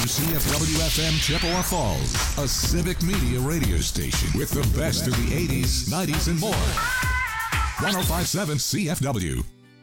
WCFW-FM Chippewa Falls, a civic media radio station with the best of the 80s, 90s, and more. 105.7 CFW.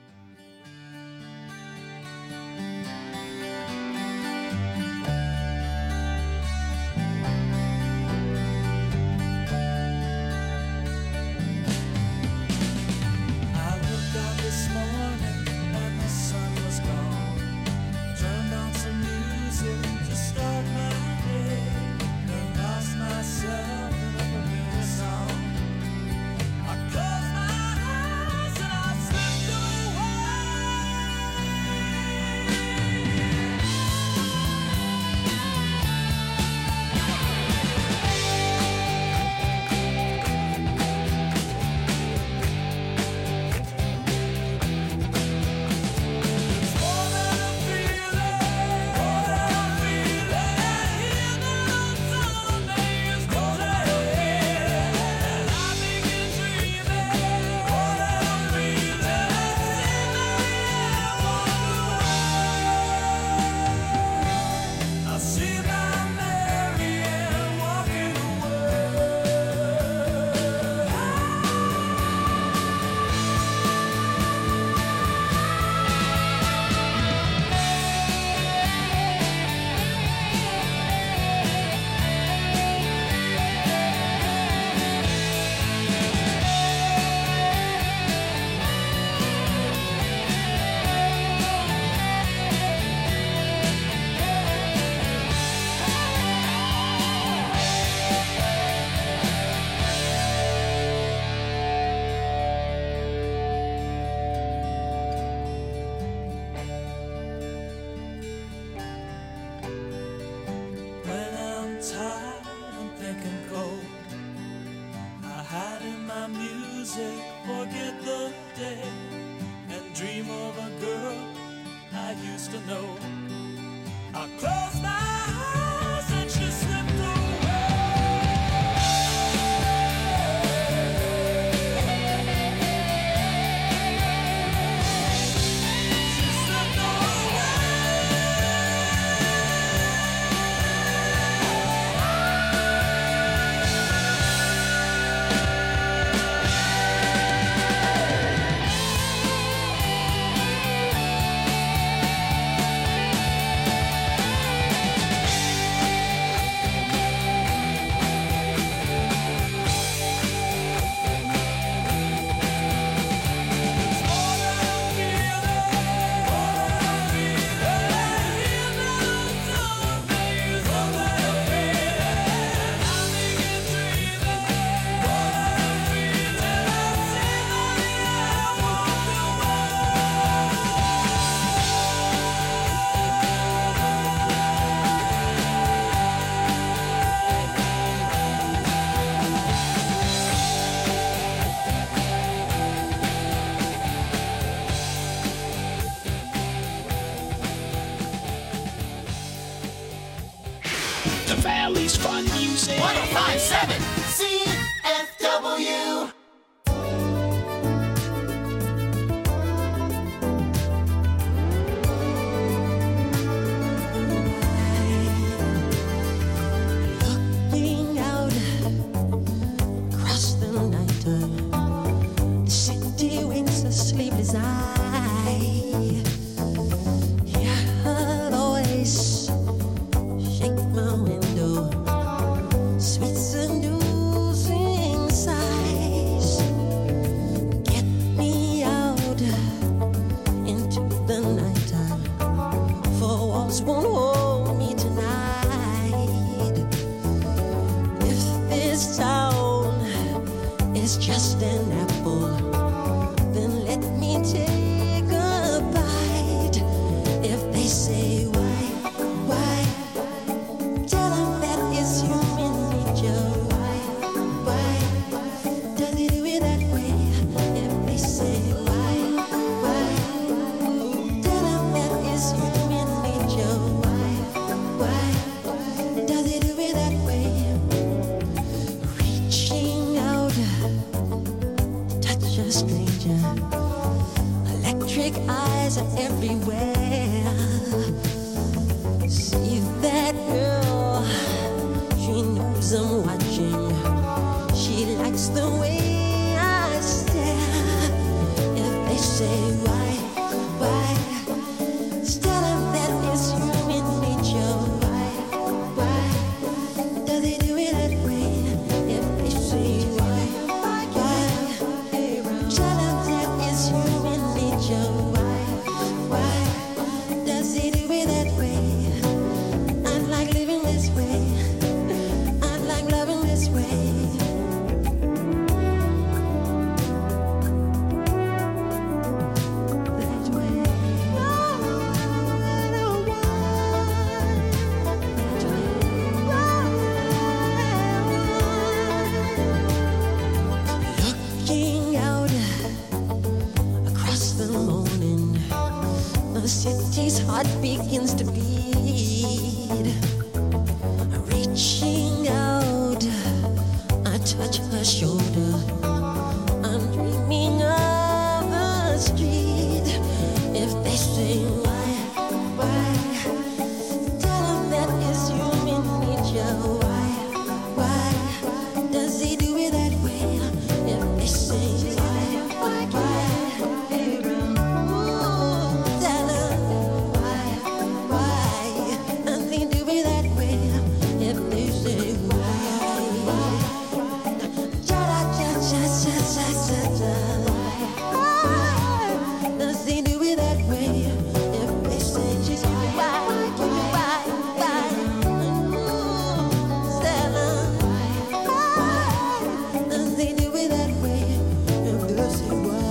Valley's fun music. 105.7 CFW. Looking out across the night, the city winks a sleepless eye. Hear her voice shake my window, sweet seducing sighs. Get me out into the nighttime, for walls won't hold me tonight. If this town is just an apple, then let me take a bite. If they say why, tell them that it's human nature. Why does it do it that way? If they say why, tell them that it's human nature. Why does it do it that way? Reaching out, touch a stranger. Electric eyes are everywhere. See that knows I'm watching. She likes the way I stare. If they say why, Stella, that is human nature. Why does he do it that way? If they say why, Stella, that is human nature. Why does he do it that way? I like living this way. I like loving this way. That way. Looking out across the morning, the city's heart begins to beat. Reaching out, I touch her shoulder. I'm dreaming of the street. If they say why, tell them that is human nature. Why does he do it that way? If they say why, tell them why does he do it that way? If they say why, does he do it that way? If they say why, does he do it that way? If they say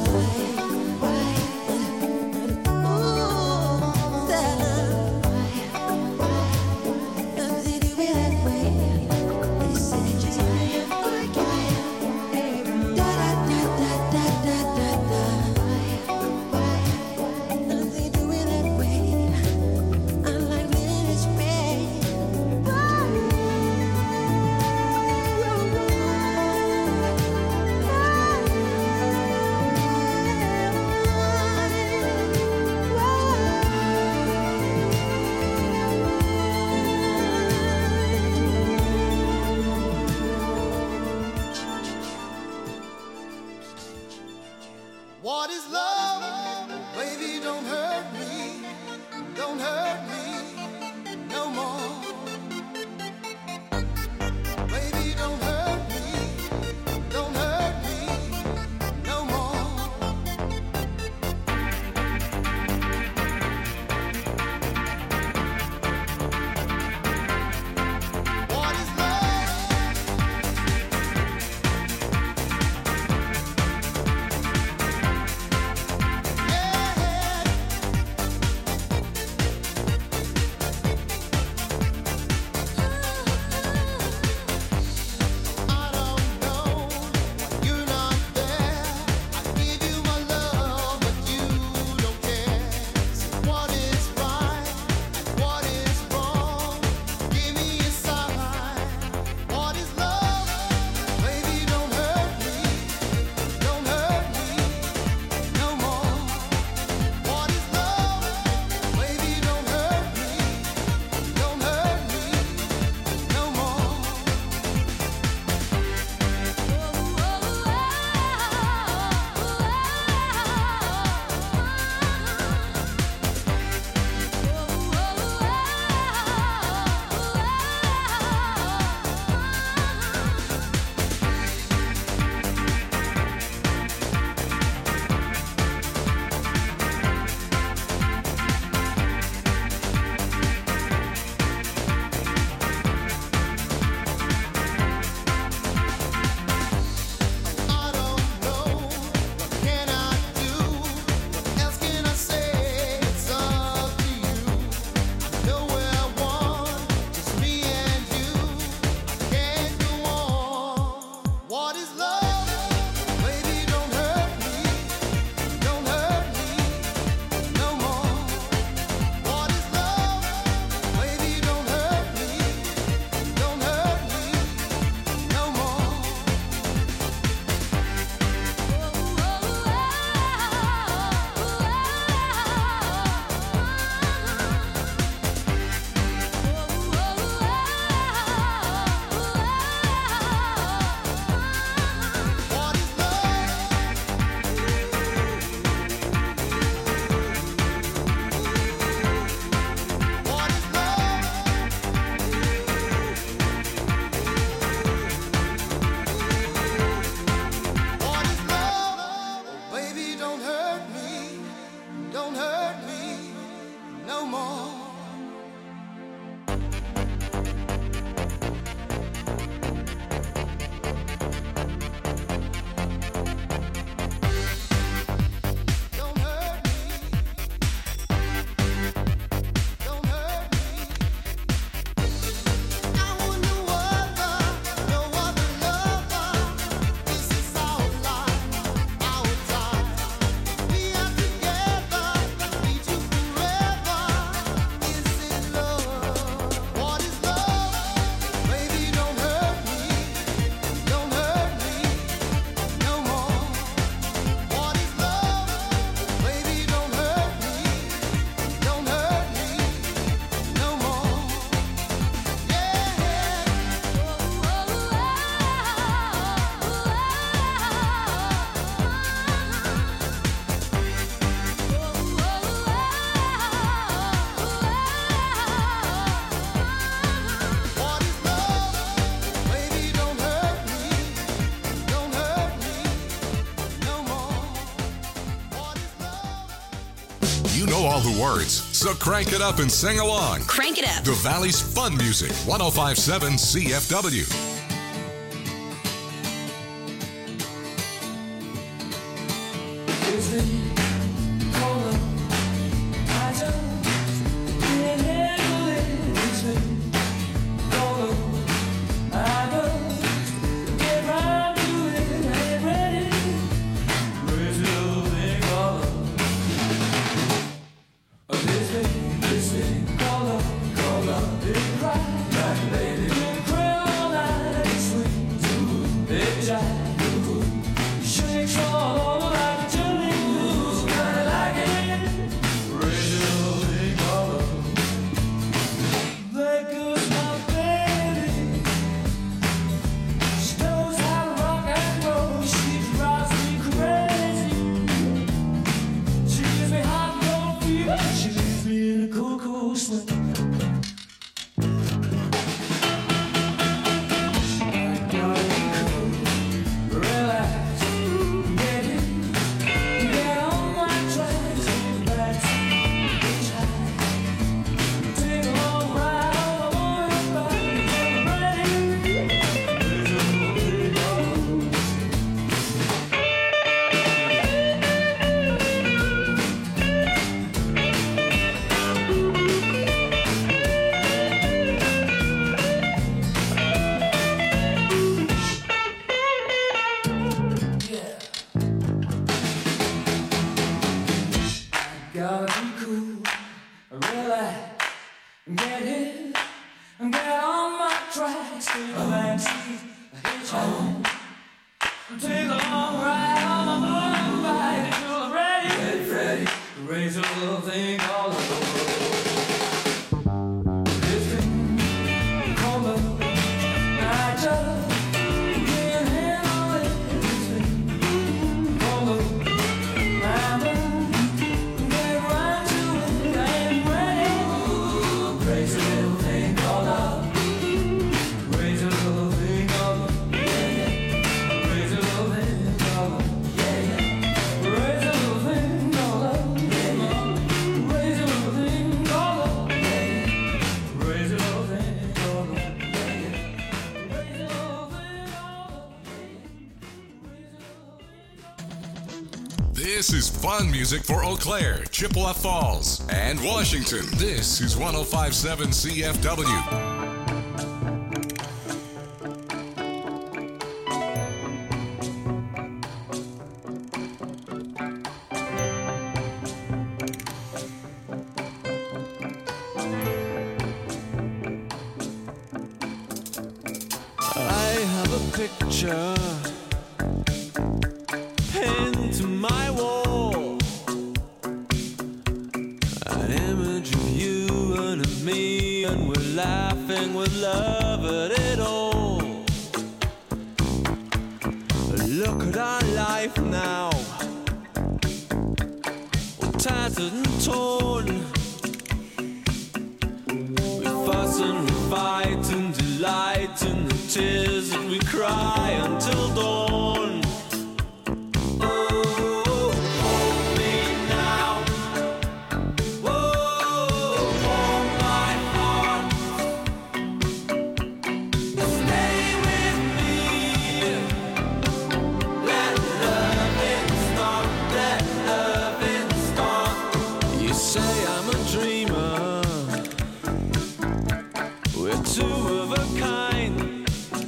does he do it that way? They say does he do it that way? I like living this way. What is love? Baby, don't hurt me. Don't hurt me no more. Baby, don't hurt me. Don't hurt me no more. What is love? You know all the words, so crank it up and sing along. Crank it up. The Valley's fun music, 105.7 CFW. This is fun music for Eau Claire, Chippewa Falls, and Washington. This is 105.7 CFW. Picture pinned to my wall, an image of you and of me, and we're laughing with love at it all. Look at our life now, all tattered and torn. We fuss and we fight and delight in the tears that we cry until dawn. Oh, hold me now. Oh, hold my heart. Stay with me. Let loving start. Let loving start. You say I'm a dreamer. We're two of a kind.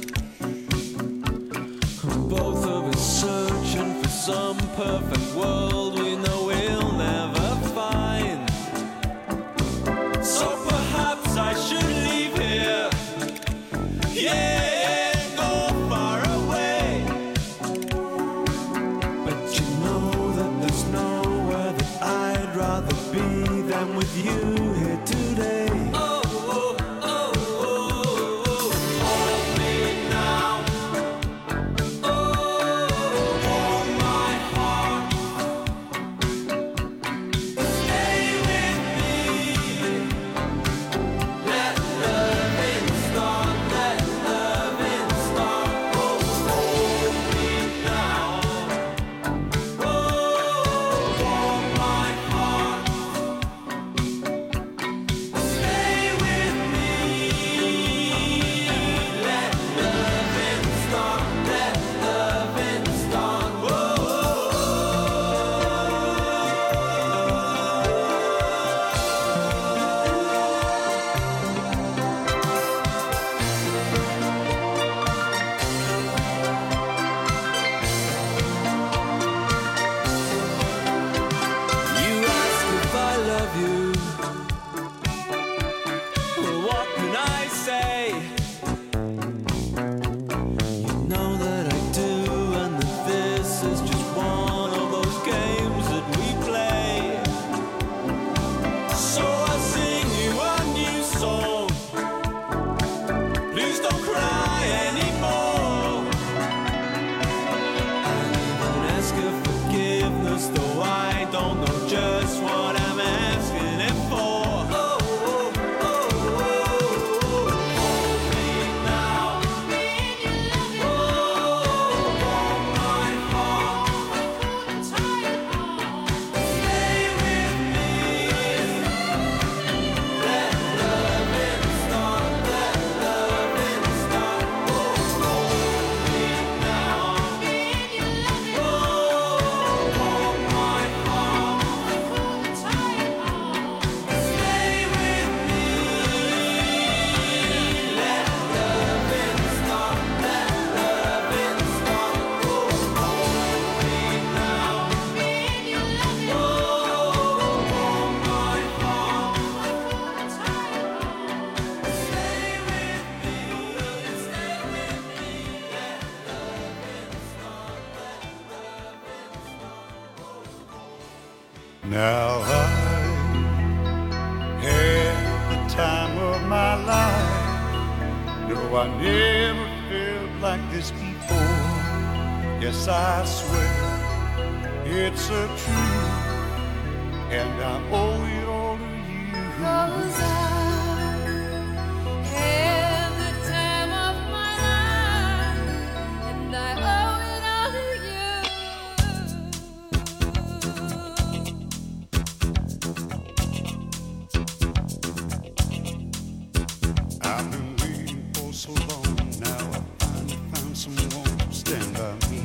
Both of us searching for some perfect world we know we'll never find. So perhaps I should leave here, yeah, go far away. But you know that there's nowhere that I'd rather be than with you here today. Now I had the time of my life. No, I never felt like this before. Yes, I swear it's a truth, and I owe it all to you. 'Cause I had the time of my life, and I owe it all to you. I've been waiting for so long. Now I finally found someone to stand by me.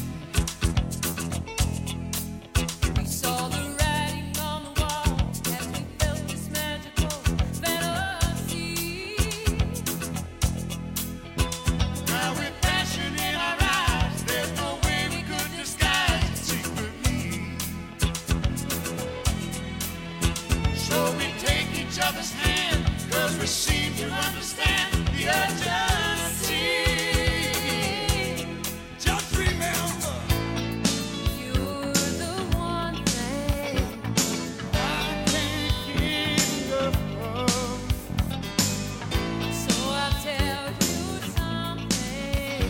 We saw the writing on the wall as we felt this magical fantasy. Now with passion in our eyes, there's no way we could disguise it secretly. So we take each other's hand, 'cause we seem to understand the urgency. Just remember, You're the one thing I can't get enough of. so I'll tell you something.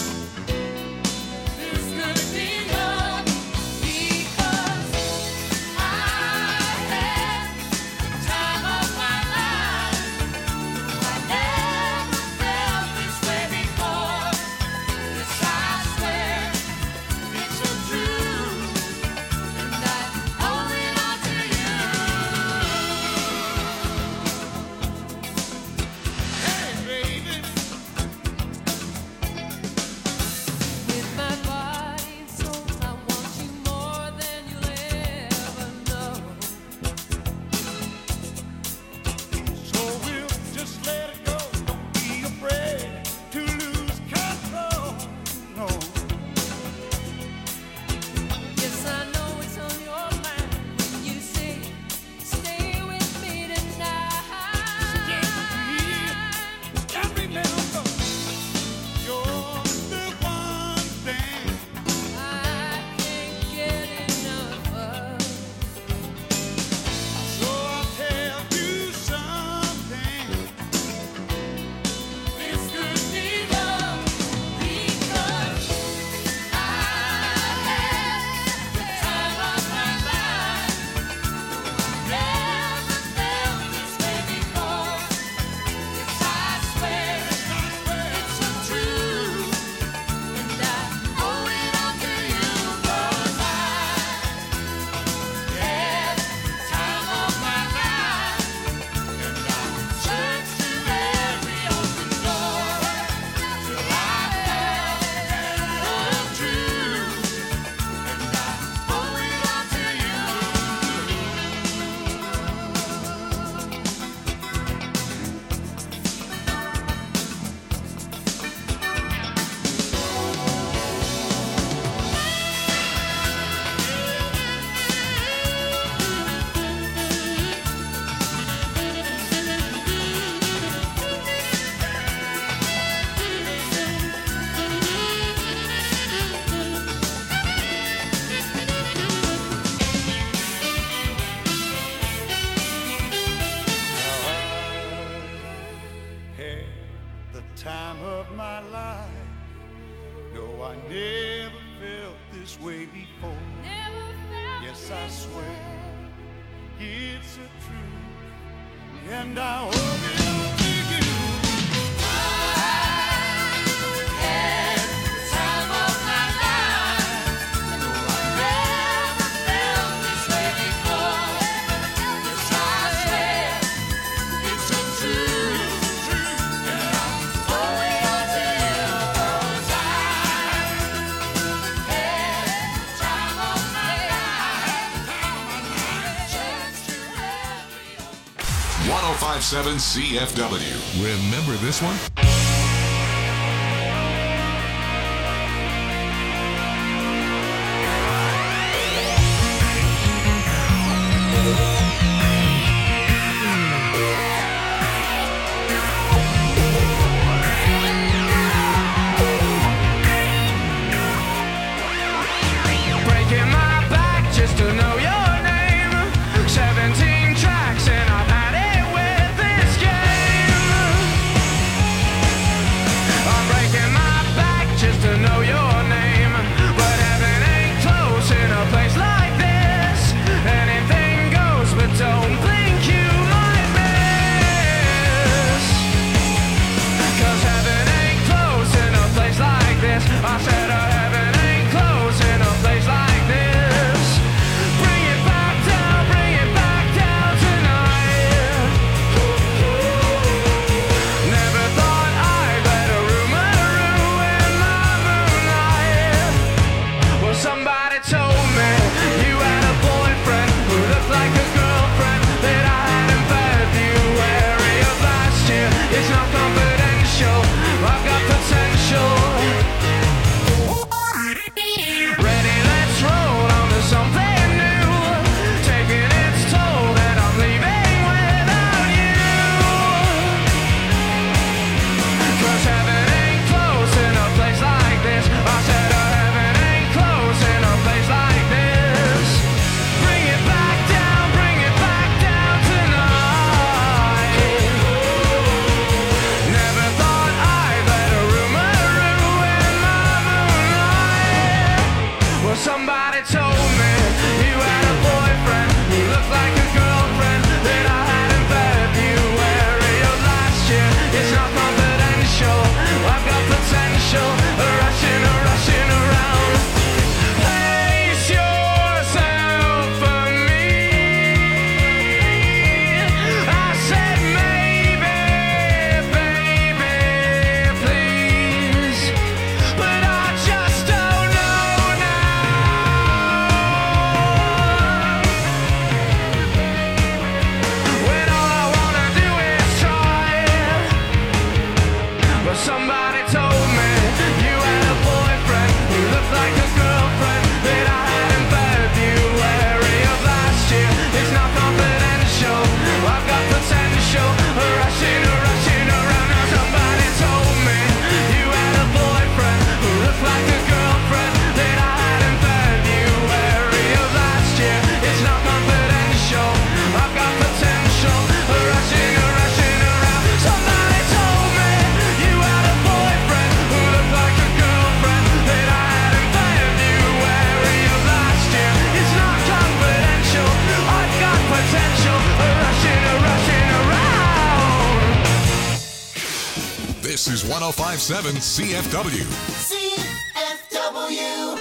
This could be love, Because I had the time of my life. I never felt this way before. Yes, I swear it's a truth. and I owe it all to you. Hey, baby. With my body and soul, I want you more than you'll ever know. So we'll just let it go. Don't be afraid to lose control. No. Yes, I know it's on your mind when you say, stay with me tonight. And remember, you're the one thing I can't get enough of. so I'll tell you something. This could be love Because I had the time of my life. Never felt this way before. Yes, I swear it's a truth, and I owe it all to you. 'Cause I had the time of my life, and I searched through every open door till I found the truth, and I owe it all to you. had the time of my life. No, I never felt this way before. Never felt Yes, I this swear way. it's a truth, and I owe it all to you. Had the time of my life. Never felt this way before. Yes, I swear it's a truth, and I owe it all to you. 'Cause I had the time of my life. Searched through every 1057 CFW. Remember this one? Breaking my back just to know your name. 1057 CFW. CFW.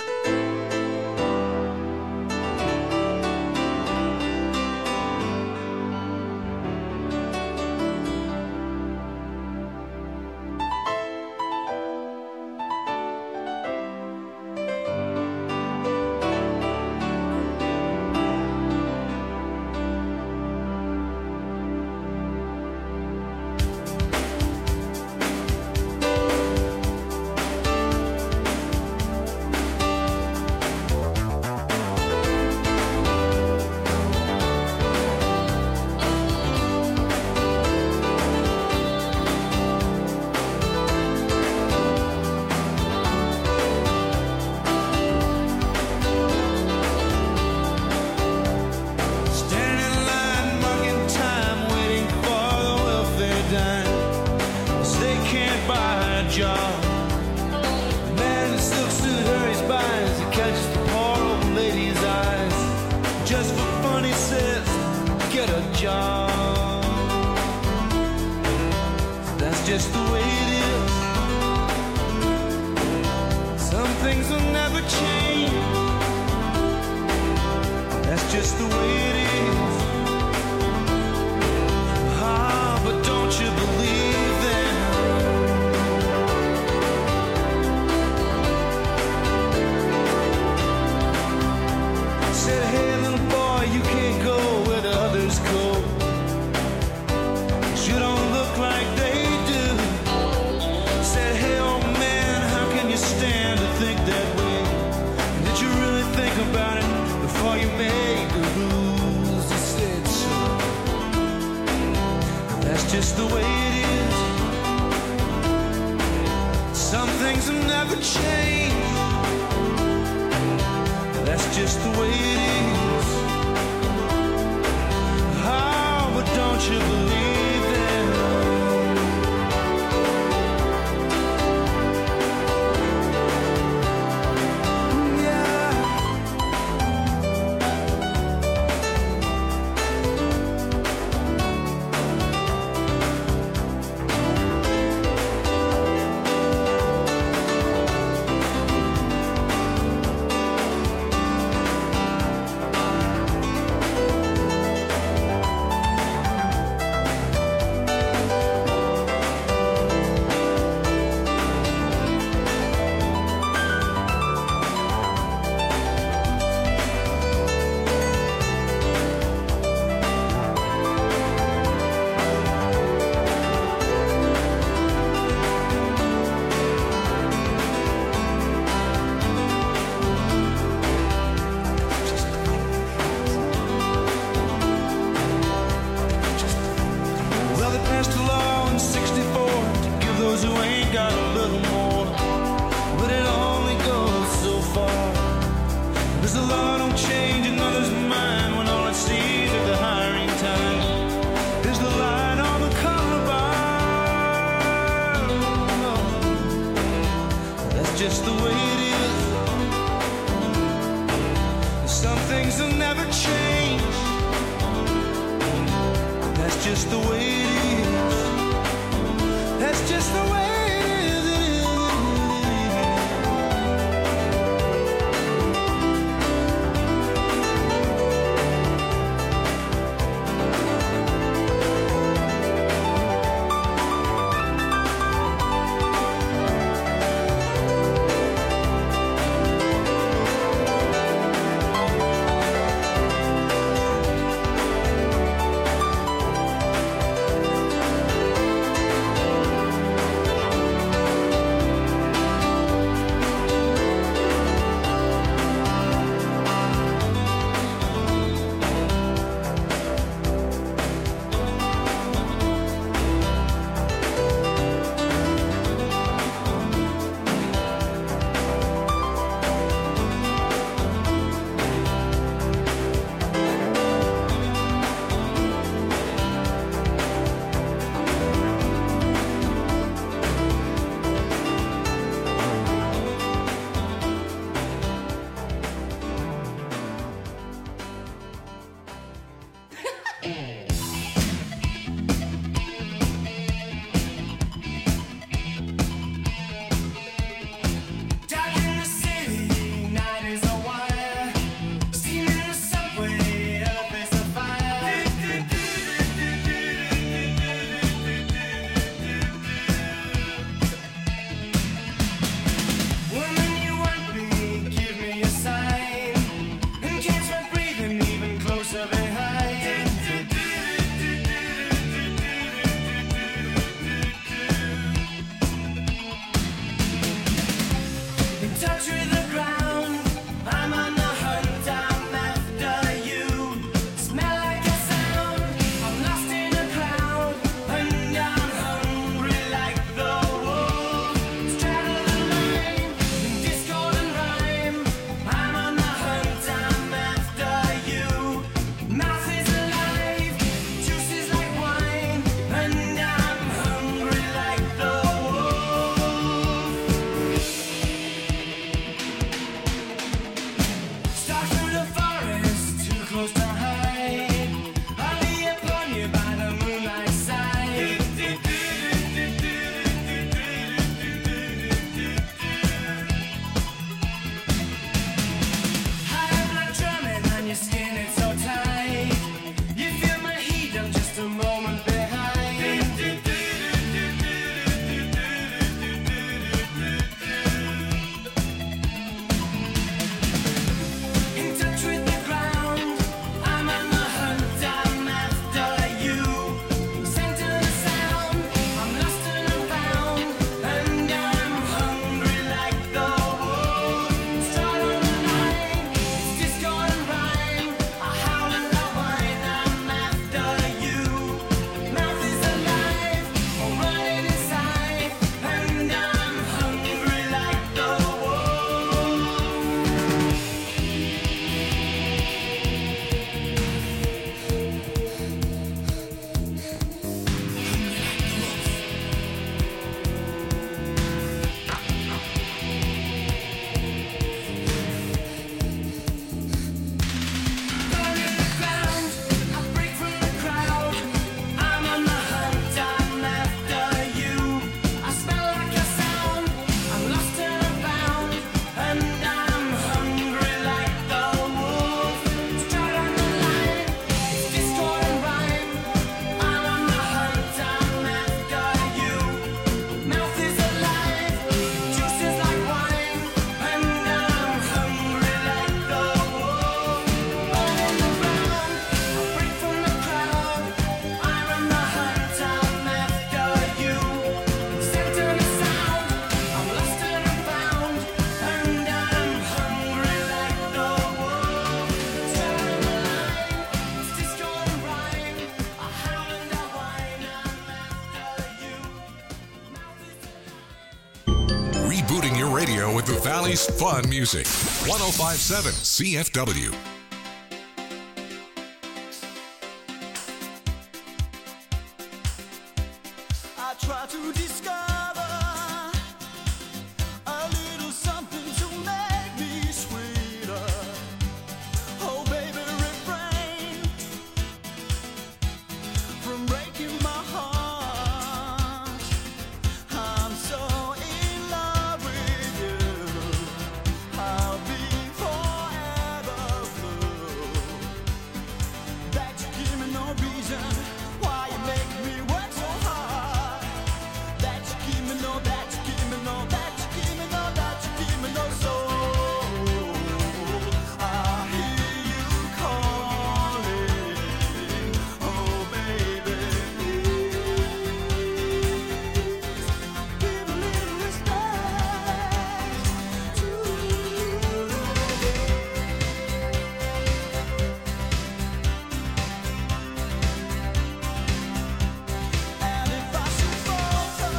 Just the way it is. Some things will never change. That's just the way it is. Ah, but don't you believe them? Said, hey little boy, you can't go where the others go. You don't look like they do. Said, hey old man, how can you stand to think that way? Did you really think about it before you made the rules? He said, so that's just the way it is. Some things will never change. That's just the way it is. Oh, but don't you believe them? Just the way it is. Some things will never change. That's just the way it is. That's just the way it is. your radio with the Valley's fun music. 1057 CFW. I try to discover a little something to make me sweeter. Oh, baby, refrain from breaking my heart. I'm so in love with you. I'll be forever blue. That you give me no reason why you make me work so hard. That you give me no, that you give me no, that you give me no, that you give me no soul. I hear you calling, oh baby, please give a little respect to And if I should falter,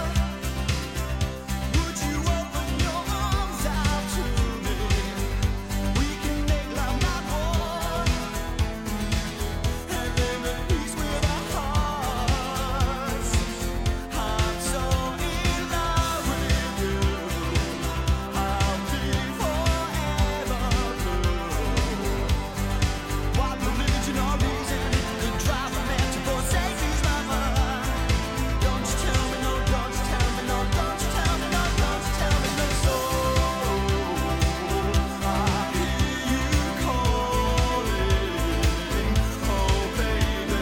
would you open your arms out to me? We can make love not war, and live in peace with our hearts. I'm so in love with you. I'll be forever blue. What religion or reason could drive a man to forsake his lover? Don't you tell me no, don't you tell me no, don't you tell me no, don't you tell me no soul. I hear you calling, oh baby,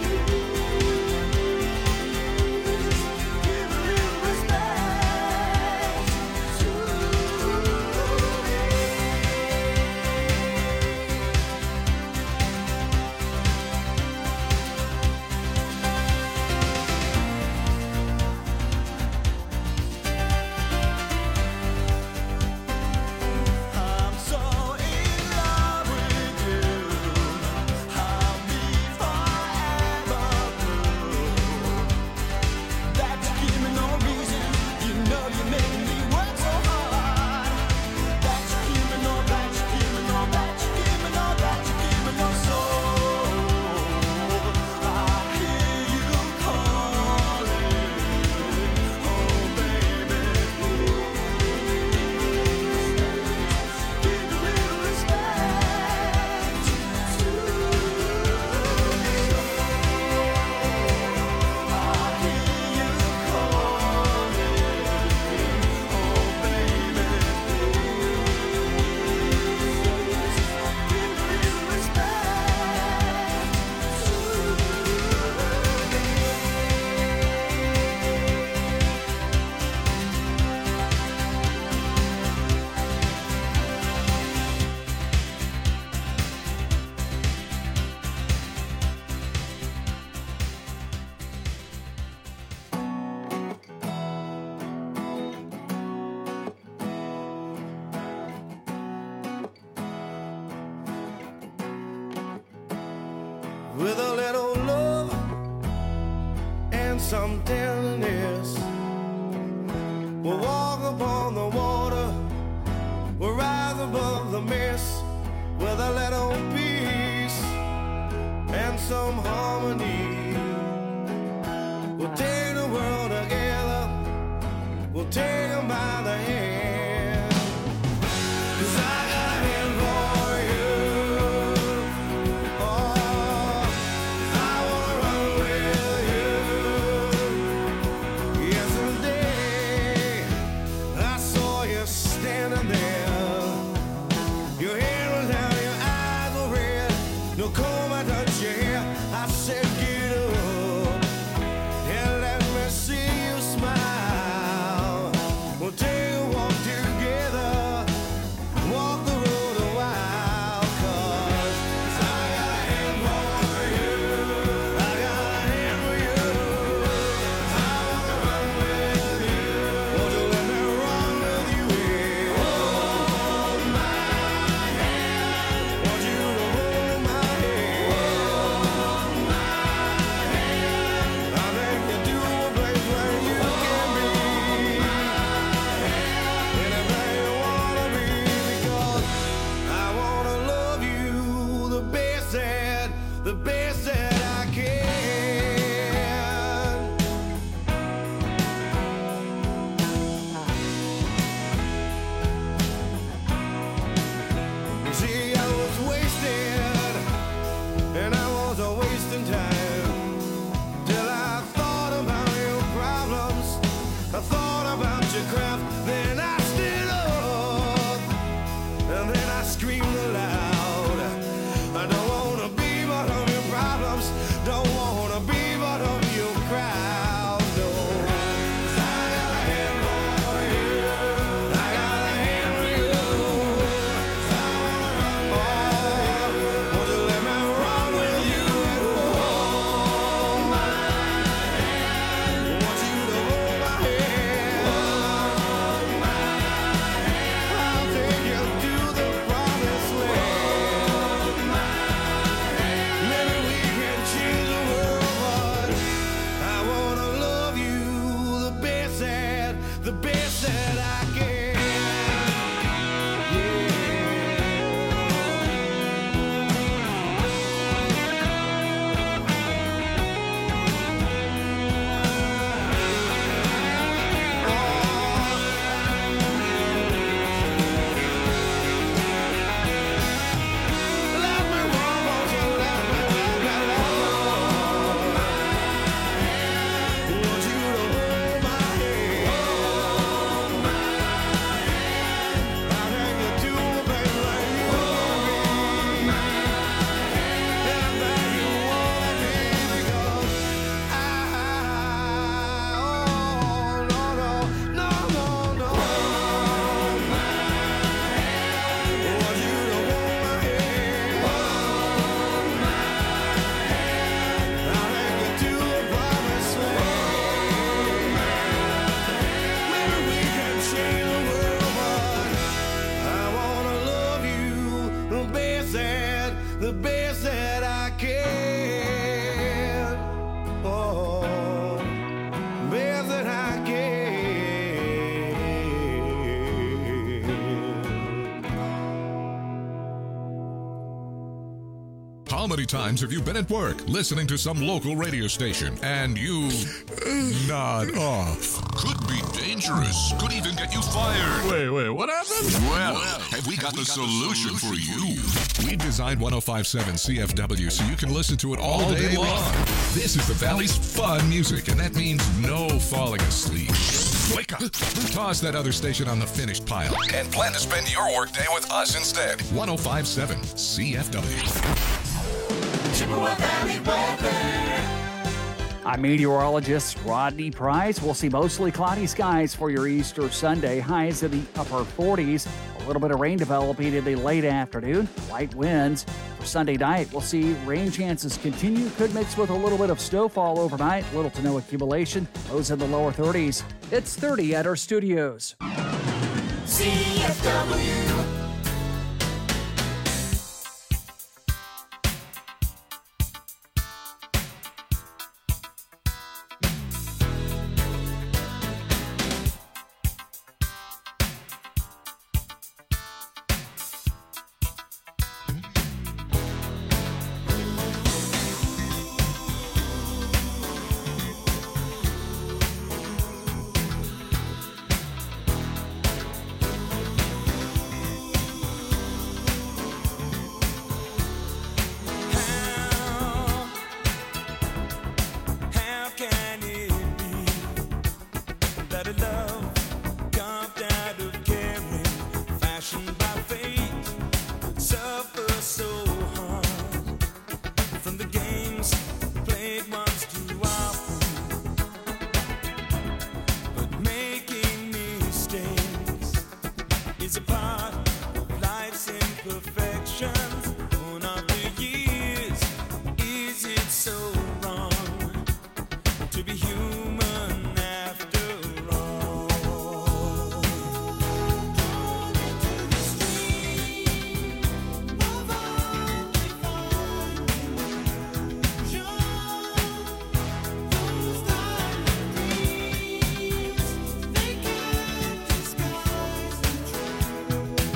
please give a little respect to I'm so in love with you. I'll be forever blue. That you give me no reason. You know you're making me work so hard. That you give me no, that you give me no, that you give me no, that you give me no soul. I hear you calling, oh baby, give a little respect to me. I hear you calling, oh baby, give a little With a little love and some tenderness, we'll walk upon the water, we'll rise above the mist. With a little peace and some harmony, we'll take the world together, we'll take them by the hand. 'Cause I got a hand for you. Oh, I wanna run with you. Yesterday, I saw you standing there. Your hair was down, your eyes were red. No comb, I touched your hair. I said, get up and let me see you smile. We'll take a walk together, walk the road a while. 'Cause I got a hand for you. I got a hand for you. I wanna run with you. Won't you let me run with you? Yeah. the best that I can. Oh, best that I can. How many times have you been at work listening to some local radio station and you nod off? Could be dangerous. Could even get you fired. Wait, what happened? Well, have we got the solution for you? We designed 105.7 CFW so you can listen to it all day long. This is the Valley's fun music, and that means no falling asleep. Wake up. Toss that other station on the finished pile and plan to spend your workday with us instead. 105.7 CFW. Chippewa Valley weather. I'm meteorologist Rodney Price. We'll see mostly cloudy skies for your Easter Sunday. Highs in the upper 40s. A little bit of rain developing in the late afternoon. Light winds. For Sunday night, we'll see rain chances continue. Could mix with a little bit of snowfall overnight. Little to no accumulation. Lows in the lower 30s. It's 30 at our studios. CFW. How can it be that a love carved out of caring, fashioned by fate, would suffer so hard from the games played once too often? But making mistakes is a part of life's imperfections. One of the years, is it so wrong to be human after all? Drawn into the stream of undefined illusion, those diamond dreams, they can't disguise the truth.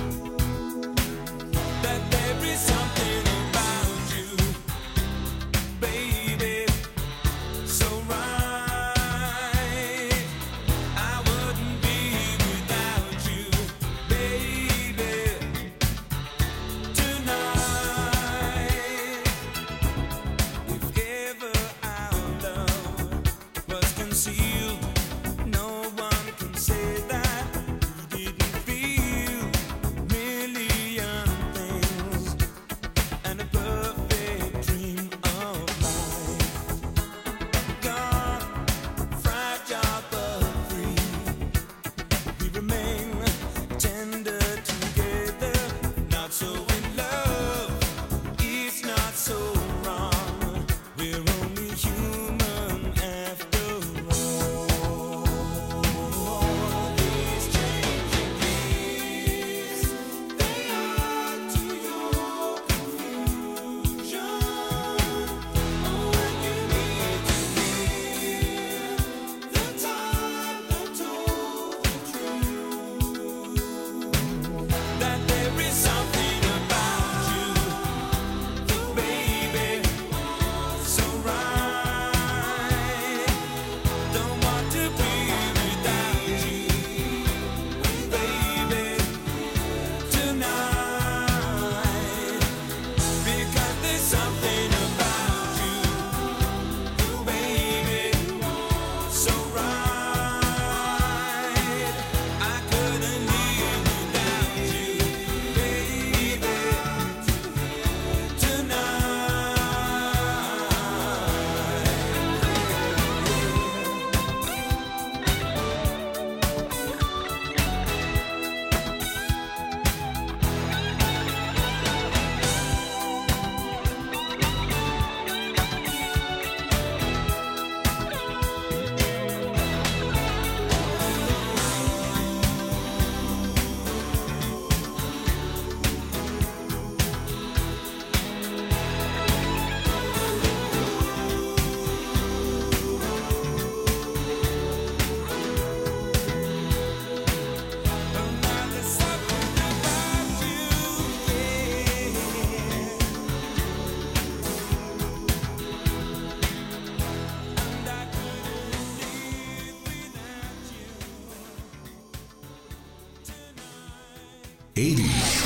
80s,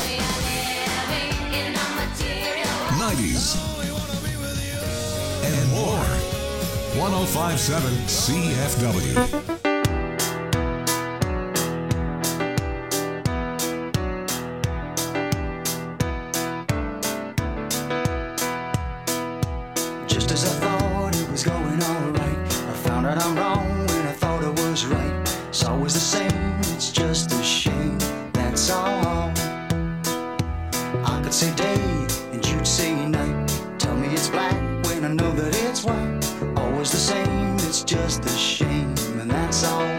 90s, and more. 1057 CFW. Just as I thought it was going all right, I found out I'm wrong when I thought I was right. It's always the same, it's just a shame, that's all. I could say day and you'd say night. Tell me it's black when I know that it's white. Always the same, it's just a shame, and that's all.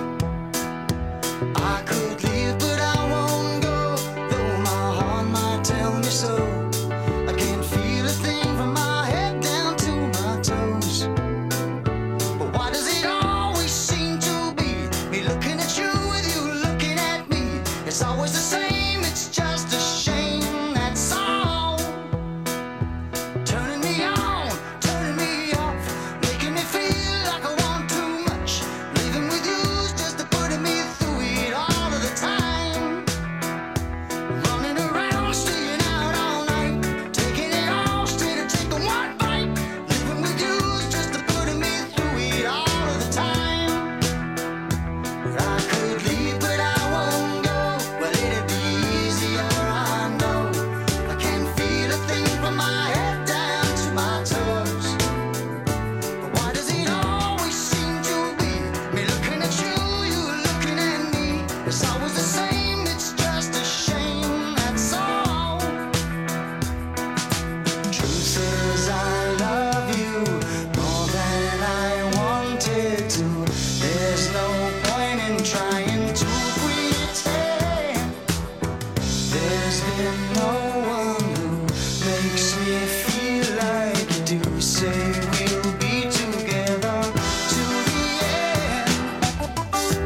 I could leave, but I won't go, though my heart might tell me so. I can't feel a thing from my head down to my toes. But why does it always seem to be me looking at you with you looking at me? It's always the same, it's just a shame, that's all. Turning me on, turning me off, making me feel like I want too much. Living with you's just putting me through it all of the time. Running around, staying out all night, taking it all straight and taking one bite. Living with you's just putting me through it all of the time. But I could leave, but I won't go. Well, it'd be easier, I know. I can't feel a thing from my head down to my toes. But why does it always seem to be me looking at you, you looking at me? It's always the same, it's just a shame, that's all. Truth says I love you more than I wanted to. There's no point in trying to pretend. There's been no one who makes me feel like you do. Say we'll be together to the end.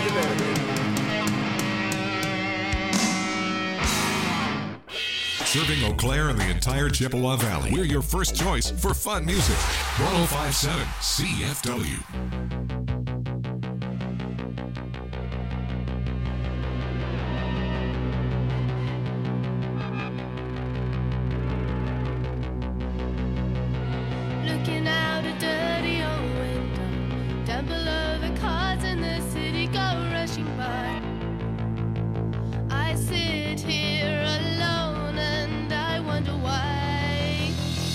you better, baby. Serving Eau Claire and the entire Chippewa Valley. We're your first choice for fun music. 1057 CFW. Looking out a dirty old window, down below the cars in the city go rushing by. I sit here alone and I wonder why.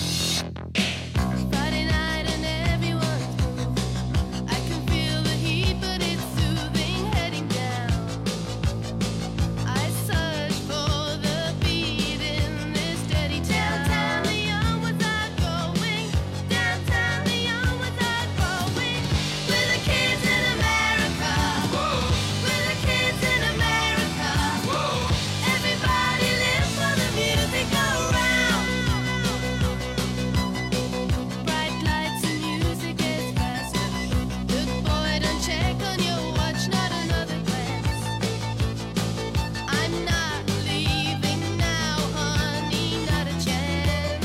Friday night and everyone's moved. I can feel the heat, but it's soothing heading down. I search for the beat in this dirty town. Downtown Leon without going. Downtown Leon without going. We're the kids in America. We're the kids in America. Everybody lives for the music around. Bright lights and music gets faster. Look, boy, don't check on your watch, not another glance. I'm not leaving now, honey, not a chance.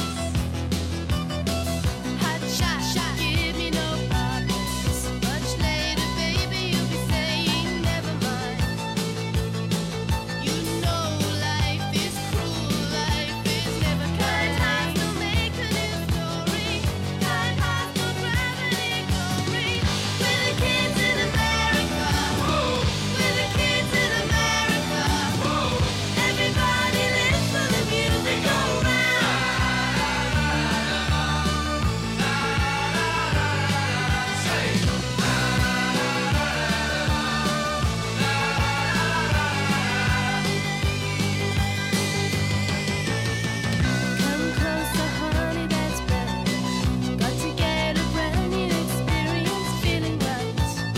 Hot shot, give me no problems. Much later, baby, you'll be saying never mind. You know life is cruel, life is never kind. Hearts will make a new story. Kind hearts will gravity glory. We're the kids in America. We're the kids in America. Everybody lives for the music around. Come closer, honey, that's better. Got to get a brand new experience, feeling right.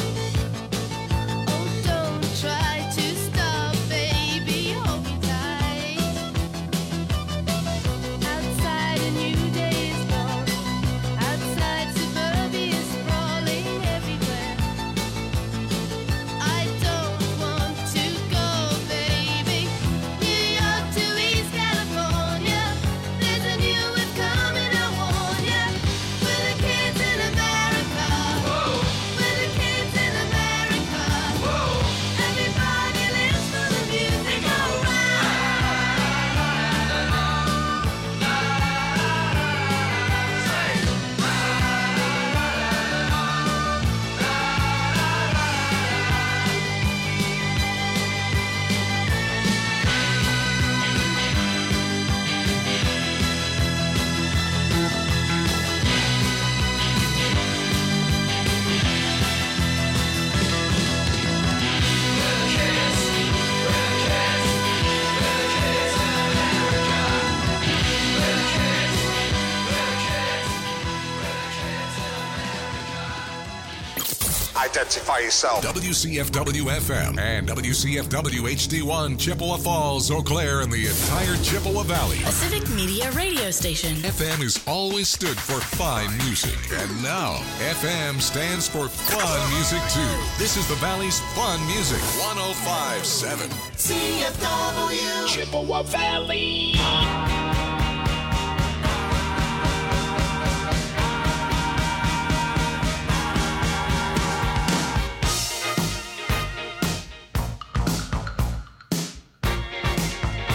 Oh, don't try to stop, baby, hold me tight. Outside a new day is born. Outside suburbia is sprawling everywhere. I don't want to go, baby. New York to East California. There's a new wave coming, I warn ya. We're the kids in America. We're the kids in America. Everybody lives for the music Identify yourself. WCFW FM and WCFW HD1 Chippewa Falls, Eau Claire, and the entire Chippewa Valley. A civic media radio station. FM has always stood for fine music, and now FM stands for fun music too. This is the Valley's fun music. 105.7 CFW. Chippewa Valley.